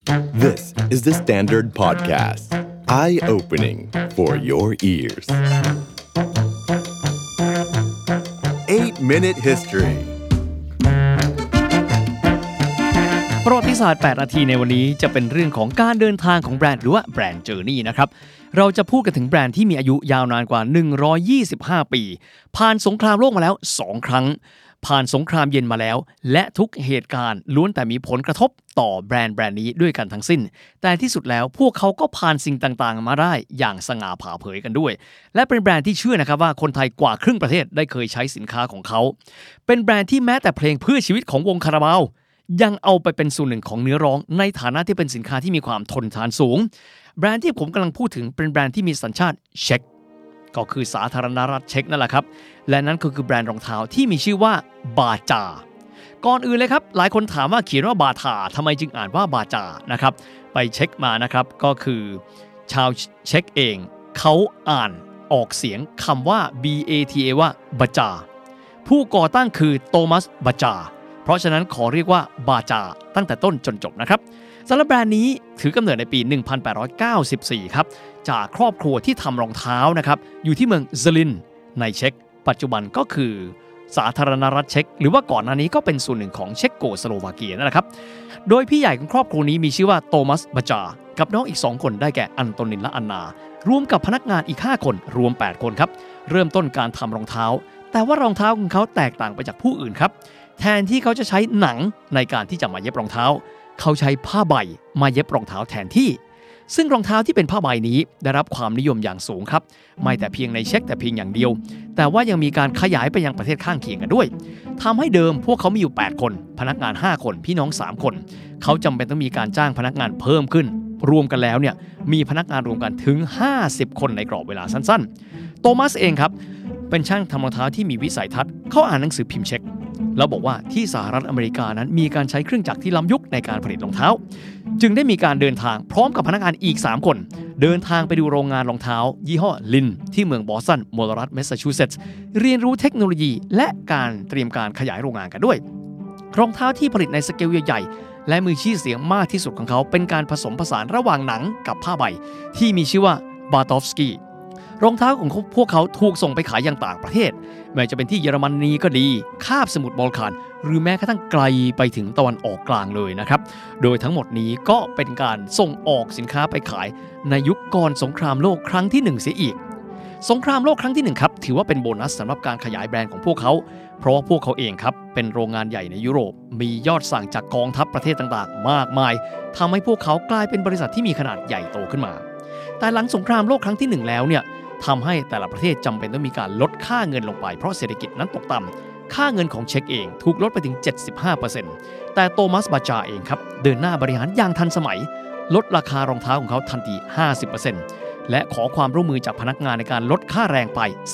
This is the Standard Podcast. Eye-opening for your ears. 8-Minute History ประวัติศาสตร์8นาทีในวันนี้จะเป็นเรื่องของการเดินทางของแบรนด์หรือว่าแบรนด์เจอร์นี่นะครับเราจะพูดกันถึงแบรนด์ที่มีอายุยาวนานกว่า125ปีผ่านสงครามโลกมาแล้ว2ครั้งผ่านสงครามเย็นมาแล้วและทุกเหตุการณ์ล้วนแต่มีผลกระทบต่อแบรนด์นี้ด้วยกันทั้งสิ้นแต่ที่สุดแล้วพวกเขาก็ผ่านสิ่งต่างๆมาได้อย่างสง่าผ่าเผยกันด้วยและเป็นแบรนด์ที่เชื่อนะครับว่าคนไทยกว่าครึ่งประเทศได้เคยใช้สินค้าของเขาเป็นแบรนด์ที่แม้แต่เพลงเพื่อชีวิตของวงคาราบาวยังเอาไปเป็นส่วนหนึ่งของเนื้อร้องในฐานะที่เป็นสินค้าที่มีความทนทานสูงแบรนด์ที่ผมกำลังพูดถึงเป็นแบรนด์ที่มีสัญชาติเช็กก็คือสาธารณรัฐเช็กนั่นแหละครับและนั่นก็คือแบรนด์รองเท้าที่มีชื่อว่าบาจาก่อนอื่นเลยครับหลายคนถามว่าเขียนว่าบาทาทำไมจึงอ่านว่าบาจานะครับไปเช็คมานะครับก็คือชาวเช็กเองเขาอ่านออกเสียงคำว่า BATA ว่าบาจาผู้ก่อตั้งคือโทมัสบาจาเพราะฉะนั้นขอเรียกว่าบาจาตั้งแต่ต้นจนจบนะครับสำหรับแบรนด์นี้ถือกำเนิดในปี 1894 ครับจากครอบครัวที่ทำรองเท้านะครับอยู่ที่เมืองซลินในเช็กปัจจุบันก็คือสาธารณรัฐเช็กหรือว่าก่อนหน้านี้ก็เป็นส่วนหนึ่งของเช็กโกสโลวาเกียนั่นแหละครับโดยพี่ใหญ่ของครอบครัวนี้มีชื่อว่าโทมัสบาจากับน้องอีก2คนได้แก่อันโตนินและอันนารวมกับพนักงานอีก5คนรวม8คนครับเริ่มต้นการทำรองเท้าแต่ว่ารองเท้าของเขาแตกต่างไปจากผู้อื่นครับแทนที่เขาจะใช้หนังในการที่จะมาเย็บรองเท้าเขาใช้ผ้าใบมาเย็บรองเท้าแทนที่ซึ่งรองเท้าที่เป็นผ้าใบนี้ได้รับความนิยมอย่างสูงครับไม่แต่เพียงในเช็กแต่เพียงอย่างเดียวแต่ว่ายังมีการขยายไปยังประเทศข้างเคียงกันด้วยทำให้เดิมพวกเขามีอยู่8คนพนักงาน5คนพี่น้อง3คนเขาจำเป็นต้องมีการจ้างพนักงานเพิ่มขึ้นรวมกันแล้วเนี่ยมีพนักงานรวมกันถึง50คนในกรอบเวลาสั้นๆโทมัสเองครับเป็นช่างทำรองเท้าที่มีวิสัยทัศน์เขาอ่านหนังสือพิมพ์เช็กแล้วบอกว่าที่สหรัฐอเมริกานั้นมีการใช้เครื่องจักรที่ล้ำยุคในการผลิตรองเท้าจึงได้มีการเดินทางพร้อมกับพนักงานอีก3คนเดินทางไปดูโรงงานรองเท้ายี่ห้อลินที่เมืองบอสตันมลรัฐแมสซาชูเซตส์เรียนรู้เทคโนโลยีและการเตรียมการขยายโรงงานกันด้วยรองเท้าที่ผลิตในสเกลใหญ่ๆและมือชื่อเสียงมากที่สุดของเขาเป็นการผสมผสานระหว่างหนังกับผ้าใบที่มีชื่อว่าบาตอฟสกี้รองเท้าของพวกเขาถูกส่งไปขายยังต่างประเทศไม่ว่าจะเป็นที่เยอรมนีก็ดีคาบสมุทรบอลข่านหรือแม้กระทั่งไกลไปถึงตะวันออกกลางเลยนะครับโดยทั้งหมดนี้ก็เป็นการส่งออกสินค้าไปขายในยุคก่อนสงครามโลกครั้งที่1เสียอีกสงครามโลกครั้งที่1ครับถือว่าเป็นโบนัสสำหรับการขยายแบรนด์ของพวกเขาเพราะว่าพวกเขาเองครับเป็นโรงงานใหญ่ในยุโรปมียอดสั่งจากกองทัพประเทศต่างๆมากมายทำให้พวกเขากลายเป็นบริษัทที่มีขนาดใหญ่โตขึ้นมาแต่หลังสงครามโลกครั้งที่1แล้วเนี่ยทำให้แต่ละประเทศจำเป็นต้องมีการลดค่าเงินลงไปเพราะเศรษฐกิจนั้นตกต่ำค่าเงินของเช็กเองถูกลดไปถึง 75% แต่โทมัสบาจาเองครับเดินหน้าบริหารอย่างทันสมัยลดราคารองเท้าของเขาทันที 50% และขอความร่วมมือจากพนักงานในการลดค่าแรงไป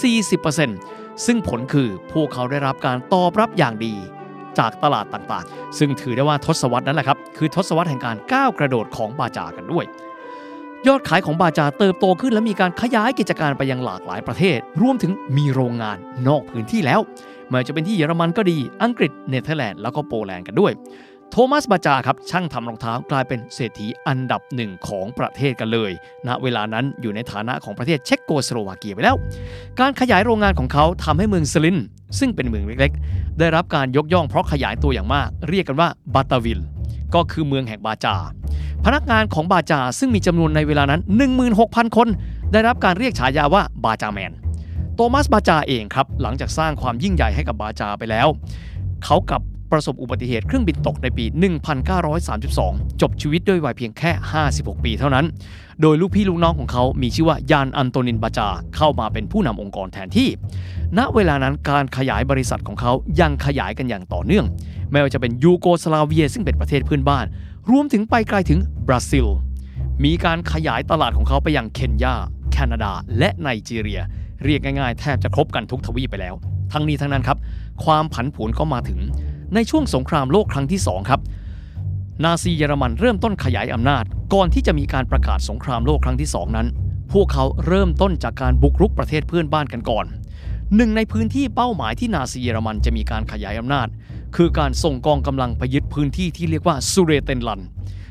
40% ซึ่งผลคือพวกเขาได้รับการตอบรับอย่างดีจากตลาดต่างๆซึ่งถือได้ว่าทศวรรษนั้นแหละครับคือทศวรรษแห่งการก้าวกระโดดของบาจากันด้วยยอดขายของบาจาเติบโตขึ้นและมีการขยายกิจการไปยังหลากหลายประเทศรวมถึงมีโรงงานนอกพื้นที่แล้วไม่ว่าจะเป็นที่เยอรมันก็ดีอังกฤษเนเธอร์แลนด์แล้วก็โปแลนด์กันด้วยโทมัสบาจาครับช่างทำรองเท้ากลายเป็นเศรษฐีอันดับ1ของประเทศกันเลยณเวลานั้นอยู่ในฐานะของประเทศเช็กโกสโลวาเกียไปแล้วการขยายโรงงานของเขาทำให้เมืองซลินซึ่งเป็นเมืองเล็กๆได้รับการยกย่องเพราะขยายตัวอย่างมากเรียกกันว่าบาตาวิลก็คือเมืองแห่งบาจาพนักงานของบาจาซึ่งมีจำนวนในเวลานั้น 16,000 คนได้รับการเรียกฉายาว่าบาจาแมนโทมัสบาจาเองครับหลังจากสร้างความยิ่งใหญ่ให้กับบาจาไปแล้วเขากับประสบอุบัติเหตุเครื่องบินตกในปี 1932 จบชีวิตด้วยวัยเพียงแค่ 56 ปีเท่านั้นโดยลูกพี่ลูกน้องของเขามีชื่อว่ายานอันโตนินบาจาเข้ามาเป็นผู้นำองค์กรแทนที่ณเวลานั้นการขยายบริษัทของเขายังขยายกันอย่างต่อเนื่องไม่ว่าจะเป็นยูโกสลาเวียซึ่งเป็นประเทศเพื่อนบ้านรวมถึงไปไกลถึงบราซิลมีการขยายตลาดของเขาไปยังเคนยาแคนาดาและไนจีเรียเรียกง่ายๆแทบจะครบกันทุกทวีปไปแล้วทั้งนี้ทั้งนั้นครับความผันผวนก็มาถึงในช่วงสงครามโลกครั้งที่2ครับนาซีเยอรมันเริ่มต้นขยายอำนาจก่อนที่จะมีการประกาศสงครามโลกครั้งที่2นั้นพวกเขาเริ่มต้นจากการบุกรุกประเทศเพื่อนบ้านกันก่อนหนึ่งในพื้นที่เป้าหมายที่นาซีเยอรมันจะมีการขยายอำนาจคือการส่งกองกำลังไปยึดพื้นที่ที่เรียกว่าซูเรเตนลัน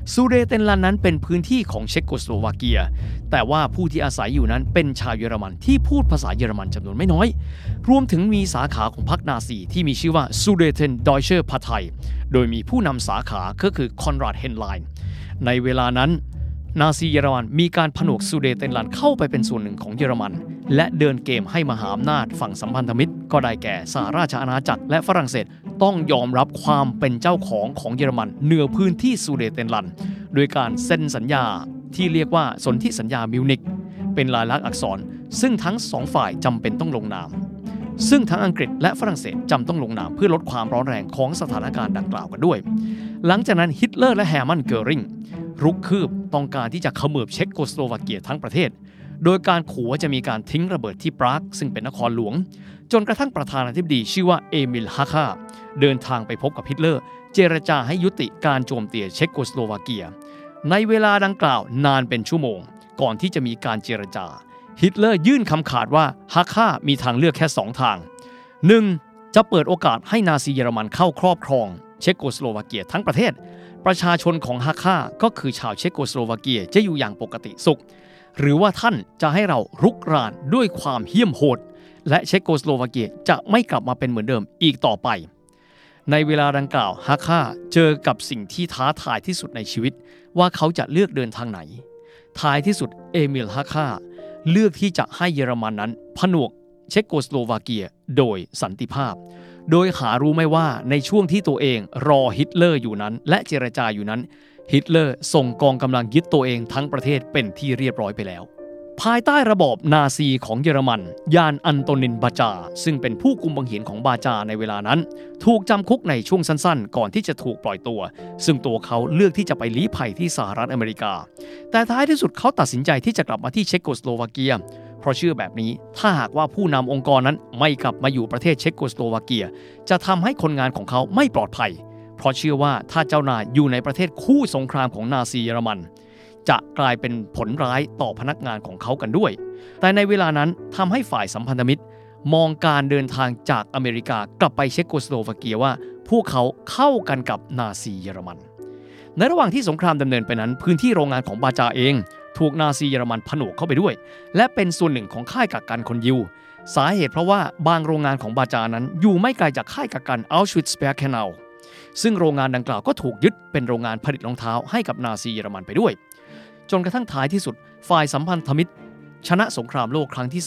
ซูเดเตนลันนั้นเป็นพื้นที่ของเช็กโกสโลวาเกียแต่ว่าผู้ที่อาศัยอยู่นั้นเป็นชาวเยอรมันที่พูดภาษาเยอรมันจำนวนไม่น้อยรวมถึงมีสาขาของพรรคนาซีที่มีชื่อว่า Sudeten-Deutsche Partei โดยมีผู้นำสาขาก็คือคอนราด เฮนไลน์ในเวลานั้นนาซีเยอรมันมีการผนวกซูเดเตนลันเข้าไปเป็นส่วนหนึ่งของเยอรมันและเดินเกมให้มหาอำนาจฝั่งสัมพันธมิตรก็ได้แก่สหราชอาณาจักรและฝรั่งเศสต้องยอมรับความเป็นเจ้าของเยอรมันเหนือพื้นที่ซูเดเตนลันโดยการเซ็นสัญญาที่เรียกว่าสนธิสัญญามิวนิกเป็นลายลักษณ์อักษรซึ่งทั้งสองฝ่ายจำเป็นต้องลงนามซึ่งทั้งอังกฤษและฝรั่งเศสจำต้องลงนามเพื่อลดความร้อนแรงของสถานการณ์ดังกล่าวกันด้วยหลังจากนั้นฮิตเลอร์และแฮร์มันเกอริงรุกคืบต้องการที่จะเขมือบเช็กโกสโลวาเกียทั้งประเทศโดยการขู่ว่าจะมีการทิ้งระเบิดที่ปรากซึ่งเป็นนครหลวงจนกระทั่งประธานาธิบดีชื่อว่าเอมิล ฮาค่าเดินทางไปพบกับฮิตเลอร์เจรจาให้ยุติการโจมตีเช็กโกสโลวาเกียในเวลาดังกล่าวนานเป็นชั่วโมงก่อนที่จะมีการเจรจาฮิตเลอร์ยื่นคำขาดว่าฮาค่ามีทางเลือกแค่2ทาง 1. จะเปิดโอกาสให้นาซีเยอรมันเข้าครอบครองเช็กโกสโลวาเกียทั้งประเทศประชาชนของฮาค่าก็คือชาวเช็กโกสโลวาเกียจะอยู่อย่างปกติสุขหรือว่าท่านจะให้เรารุกรานด้วยความเหี้ยมโหดและเช็กโกสโลวาเกียจะไม่กลับมาเป็นเหมือนเดิมอีกต่อไปในเวลาดังกล่าวฮาค่าเจอกับสิ่งที่ท้าทายที่สุดในชีวิตว่าเขาจะเลือกเดินทางไหนท้ายที่สุดเอมิล ฮาค่าเลือกที่จะให้เยอรมันนั้นผนวกเช็กโกสโลวาเกียโดยสันติภาพโดยหารู้ไม่ว่าในช่วงที่ตัวเองรอฮิตเลอร์อยู่นั้นและเจรจาอยู่นั้นฮิตเลอร์ส่งกองกำลังยึดตัวเองทั้งประเทศเป็นที่เรียบร้อยไปแล้วภายใต้ระบอบนาซีของเยอรมันยานอันโตนินบาจาซึ่งเป็นผู้กุมบังเหียนของบาจาในเวลานั้นถูกจำคุกในช่วงสั้นๆก่อนที่จะถูกปล่อยตัวซึ่งตัวเขาเลือกที่จะไปลี้ภัยที่สหรัฐอเมริกาแต่ท้ายที่สุดเขาตัดสินใจที่จะกลับมาที่เช็กโกสโลวาเกียเพราะเชื่อแบบนี้ถ้าหากว่าผู้นำองค์กรนั้นไม่กลับมาอยู่ประเทศเช็กโกสโลวาเกียจะทำให้คนงานของเขาไม่ปลอดภัยเพราะเชื่อว่าถ้าเจ้านายอยู่ในประเทศคู่สงครามของนาซีเยอรมันจะกลายเป็นผลร้ายต่อพนักงานของเขากันด้วยแต่ในเวลานั้นทำให้ฝ่ายสัมพันธมิตรมองการเดินทางจากอเมริกากลับไปเช็กโกสโลวาเกียว่าพวกเขาเข้ากันกับนาซีเยอรมันในระหว่างที่สงครามดำเนินไปนั้นพื้นที่โรงงานของบาจาเองถูกนาซีเยอรมันผนวกเข้าไปด้วยและเป็นส่วนหนึ่งของค่ายกักกันคนยิวสาเหตุเพราะว่าบางโรงงานของบาจานั้นอยู่ไม่ไกลจากค่ายกักกันอัลชวิตซ์ เบร์เคเนลซึ่งโรงงานดังกล่าวก็ถูกยึดเป็นโรงงานผลิตรองเท้าให้กับนาซีเยอรมันไปด้วยจนกระทั่งท้ายที่สุดฝ่ายสัมพันธมิตรชนะสงครามโลกครั้งที่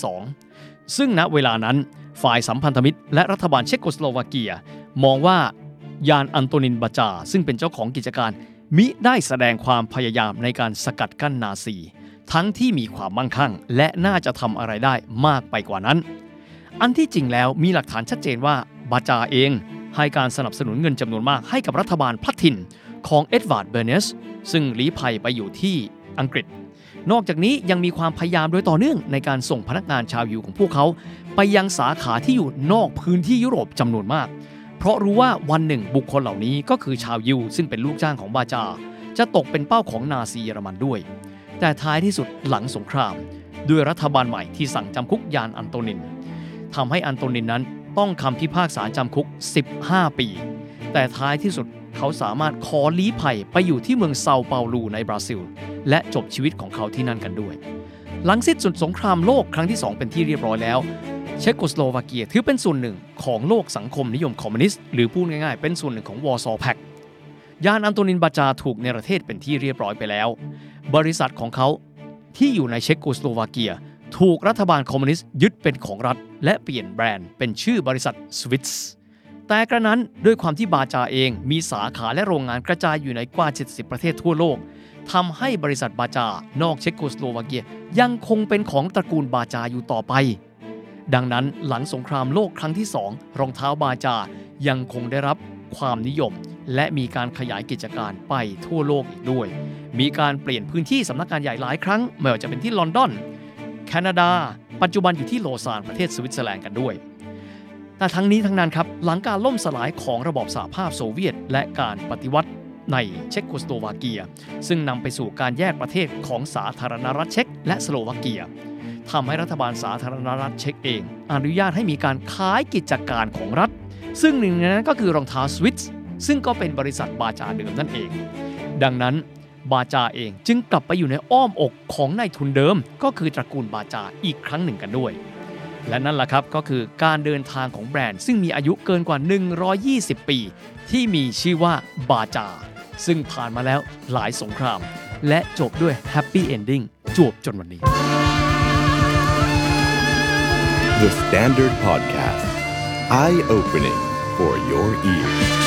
2ซึ่งณเวลานั้นฝ่ายสัมพันธมิตรและรัฐบาลเช็กโกสโลวาเกียมองว่ายานอันโตนินบาจาซึ่งเป็นเจ้าของกิจการมิได้แสดงความพยายามในการสกัดกั้นนาซีทั้งที่มีความมั่งคั่งและน่าจะทำอะไรได้มากไปกว่านั้นอันที่จริงแล้วมีหลักฐานชัดเจนว่าบาจาเองให้การสนับสนุนเงินจำนวนมากให้กับรัฐบาลพลัดถิ่นของเอ็ดวาร์ด เบอร์เนสซึ่งลี้ภัยไปอยู่ที่อังกฤษนอกจากนี้ยังมีความพยายามโดยต่อเนื่องในการส่งพนักงานชาวยิวของพวกเขาไปยังสาขาที่อยู่นอกพื้นที่ยุโรปจำนวนมากเพราะรู้ว่าวันหนึ่งบุคคลเหล่านี้ก็คือชาวยิวซึ่งเป็นลูกจ้างของบาจาจะตกเป็นเป้าของนาซีเยอรมันด้วยแต่ท้ายที่สุดหลังสงครามด้วยรัฐบาลใหม่ที่สั่งจำคุกยานอันโตนินทำให้อันโตนินนั้นต้องคำพิพากษาจำคุก15 ปีแต่ท้ายที่สุดเขาสามารถขอลี้ภัยไปอยู่ที่เมืองเซาเปาโลในบราซิลและจบชีวิตของเขาที่นั่นกันด้วยหลังสิ้นสุดสงครามโลกครั้งที่2เป็นที่เรียบร้อยแล้วเช็กโกสโลวาเกียถือเป็นส่วนหนึ่งของโลกสังคมนิยมคอมมิวนิสต์หรือพูดง่ายๆเป็นส่วนหนึ่งของวอร์ซอแพ็กยานอันโตนินบาจาถูกเนรเทศเป็นที่เรียบร้อยไปแล้วบริษัทของเขาที่อยู่ในเช็กโกสโลวาเกียถูกรัฐบาลคอมมิวนิสต์ยึดเป็นของรัฐและเปลี่ยนแบรนด์เป็นชื่อบริษัทสวิสแต่กระนั้นด้วยความที่บาจาเองมีสาขาและโรงงานกระจายอยู่ในกว่า70ประเทศทั่วโลกทำให้บริษัทบาจานอกเช็กโกสโลวาเกียยังคงเป็นของตระกูลบาจาอยู่ต่อไปดังนั้นหลังสงครามโลกครั้งที่2รองเท้าบาจายังคงได้รับความนิยมและมีการขยายกิจการไปทั่วโลกอีกด้วยมีการเปลี่ยนพื้นที่สำนักงานใหญ่หลายครั้งไม่ว่าจะเป็นที่ลอนดอนแคนาดาปัจจุบันอยู่ที่โลซานประเทศสวิตเซอร์แลนด์กันด้วยแต่ทั้งนี้ทั้งนั้นครับหลังการล่มสลายของระบอบสหภาพโซเวียตและการปฏิวัติในเช็กโกสโลวาเกียซึ่งนำไปสู่การแยกประเทศของสาธารณรัฐเช็กและสโลวาเกียทำให้รัฐบาลสาธารณรัฐเช็กเองอนุญาตให้มีการขายกิจการของรัฐซึ่งหนึ่งในนั้นก็คือรองเท้าสวิสซึ่งก็เป็นบริษัทบาจาเดิมนั่นเองดังนั้นบาจาเองจึงกลับไปอยู่ในอ้อมอกของนายทุนเดิมก็คือตระกูลบาจาอีกครั้งหนึ่งกันด้วยและนั่นแหละครับก็คือการเดินทางของแบรนด์ซึ่งมีอายุเกินกว่า120ปีที่มีชื่อว่าบาจาซึ่งผ่านมาแล้วหลายสงครามและจบด้วยแฮปปี้เอนดิ้งจวบจนวันนี้ The Standard Podcast Eye Opening for your ears